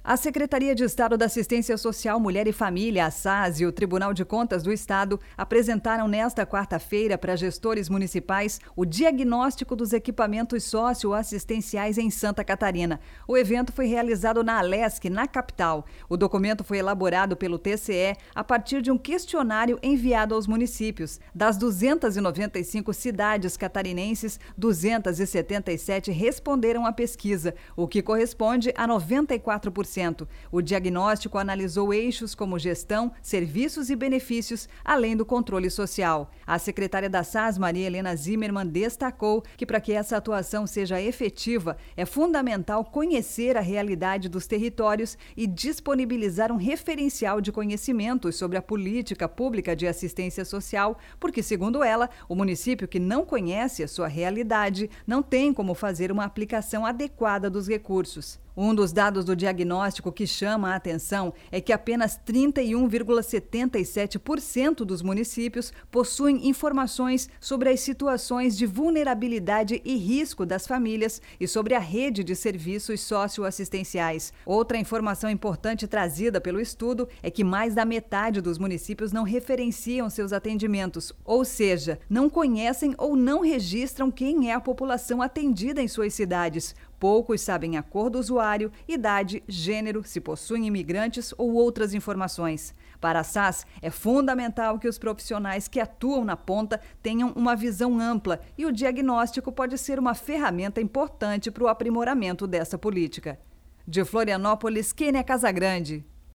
A Secretaria de Estado da Assistência Social, Mulher e Família, a SAS, e o Tribunal de Contas do Estado apresentaram nesta quarta-feira para gestores municipais o diagnóstico dos equipamentos socioassistenciais em Santa Catarina. O evento foi realizado na Alesc, na capital. O documento foi elaborado pelo TCE a partir de um questionário enviado aos municípios. Das 295 cidades catarinenses, 277 responderam à pesquisa, o que corresponde a 94%. O diagnóstico analisou eixos como gestão, serviços e benefícios, além do controle social. A secretária da SAS, Maria Helena Zimmermann, destacou que para que essa atuação seja efetiva, é fundamental conhecer a realidade dos territórios e disponibilizar um referencial de conhecimentos sobre a política pública de assistência social, porque, segundo ela, o município que não conhece a sua realidade não tem como fazer uma aplicação adequada dos recursos. Um dos dados do diagnóstico que chama a atenção é que apenas 31,77% dos municípios possuem informações sobre as situações de vulnerabilidade e risco das famílias e sobre a rede de serviços socioassistenciais. Outra informação importante trazida pelo estudo é que mais da metade dos municípios não referenciam seus atendimentos, ou seja, não conhecem ou não registram quem é a população atendida em suas cidades. Poucos sabem a cor do usuário, idade, gênero, se possuem imigrantes ou outras informações. Para a SAS, é fundamental que os profissionais que atuam na ponta tenham uma visão ampla e o diagnóstico pode ser uma ferramenta importante para o aprimoramento dessa política. De Florianópolis, Kênia Casagrande.